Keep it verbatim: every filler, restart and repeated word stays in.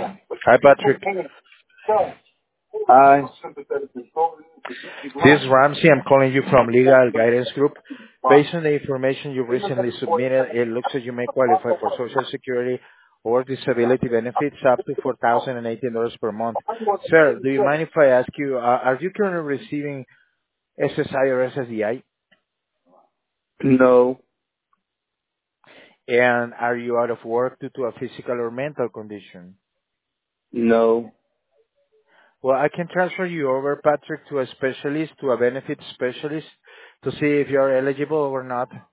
Hi, Patrick. Hi. This is Ramsey. I'm calling you from Legal Guidance Group. Based on the information you recently submitted, it looks like you may qualify for Social Security or disability benefits up to four thousand eighteen dollars per month. Sir, do you mind if I ask you, uh, are you currently receiving S S I or S S D I? No. And are you out of work due to a physical or mental condition? No. Well, I can transfer you over, Patrick, to a specialist, to a benefits specialist, to see if you're eligible or not.